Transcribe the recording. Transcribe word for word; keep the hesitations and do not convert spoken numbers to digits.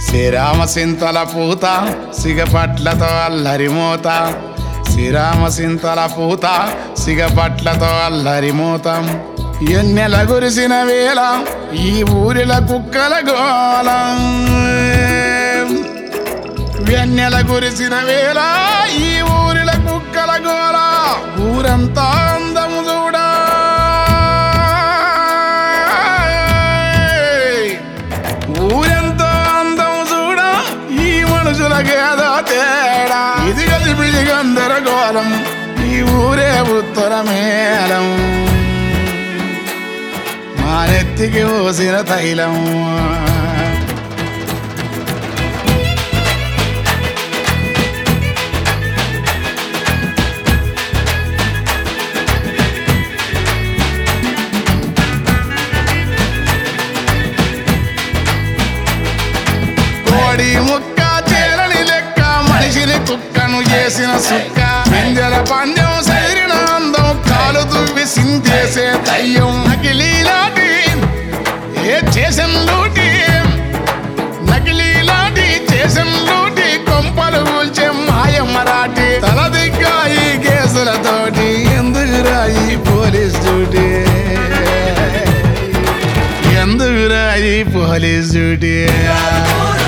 శ్రీరామ సింతల పూత సిగపట్లతో అల్లరిమోత శ్రీరామ సింతల పూత సిగపట్లతో అల్లరిమోతం ఎన్నెల గురిసిన వేళ ఈ ఊరిల కుక్కల గోళం వెన్నెల గురిసిన వేళ ఈ ఊరిల కుక్కల గోళ ఊరంతా అందము చూడా ఊరంతా అందము చూడా ఈ మనుషులకేదో తేడా ఇది గలిపిడి గందరగోళం ఈ ఊరే ఉత్తర మేళం మానెత్తికి పోసిన తైలం కోడి ముక్క చేరని లెక్క మనిషిని కుక్కను చేసిన సుక్క పింజల పందెం సైరిన అందం కాలు దువ్వి సిందేసే దయ్యం నకిలీలాటి ఏ చేసం లూటి నకిలీలాటి చేసం లూటి కొంపలు కూల్చే మాయ మరాఠీ తల దిగ్గా ఈ కేసులతోటి ఎందుకురా ఈ పోలీస్ డ్యూటీ ఎందుకురా ఈ పోలీస్ డ్యూటీ